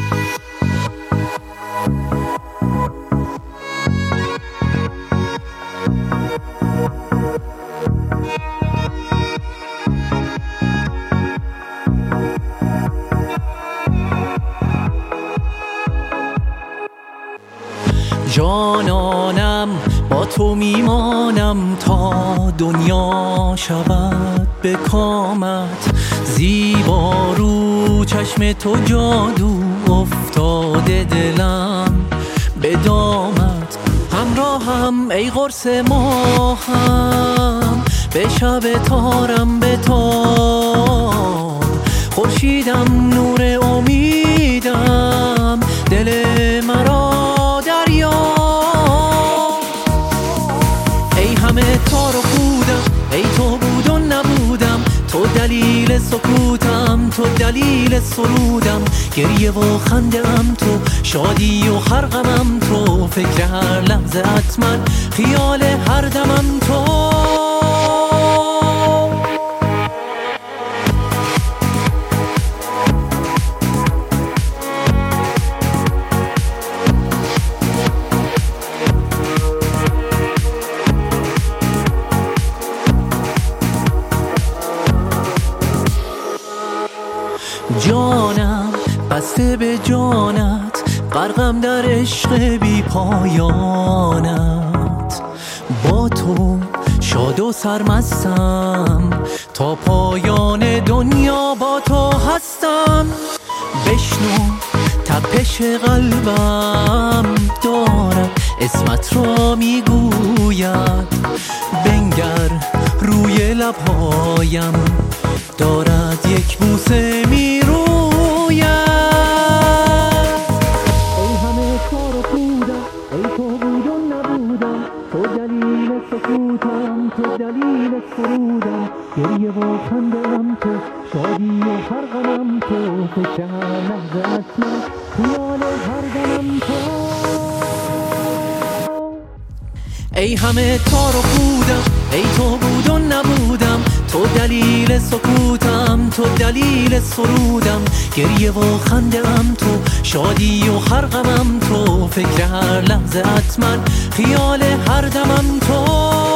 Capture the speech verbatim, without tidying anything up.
جانانم با تو میمانم تا دنیا شود به کامت، زیبا رو چشم تو جادو افتاده دلم به دامت. همراهم ای قرص ماهم، به شب تارم به تاب، خورشیدم نور امیدم، دل مرا تار و خودم، ای تو بود و نبودم، تو دلیل سکوتم، تو دلیل سرودم، گریه و خنده ام تو، شادی و هر غمم تو، فکر هر لحظه ات من، خیال هر دمم تو. جانم بسته به جانت، غرقم در عشق بی پایانت، با تو شاد و سرمستم، تا پایان دنیا با تو هستم. بشنو تپش قلبم دارد اسمت را میگوید، بنگر روی لبهایم دارد یک بوسه میروید. ای همه تار و پودم، ای تو بود و نبودم، تو دلیل سکوتم، تو دلیل سرودم، گریه و خنده‌ام تو، شادی و هر غمم تو، فکر هر لحظه ات من، خیال هر دمم تو. ای همه تار و پودم، ای تو بود و نبودم، تو دلیل سکوتم، تو دلیل سرودم، گریه و خنده‌ام تو، شادی و هر غمم تو، فکر هر لحظه ات من، خیال هر دمم تو.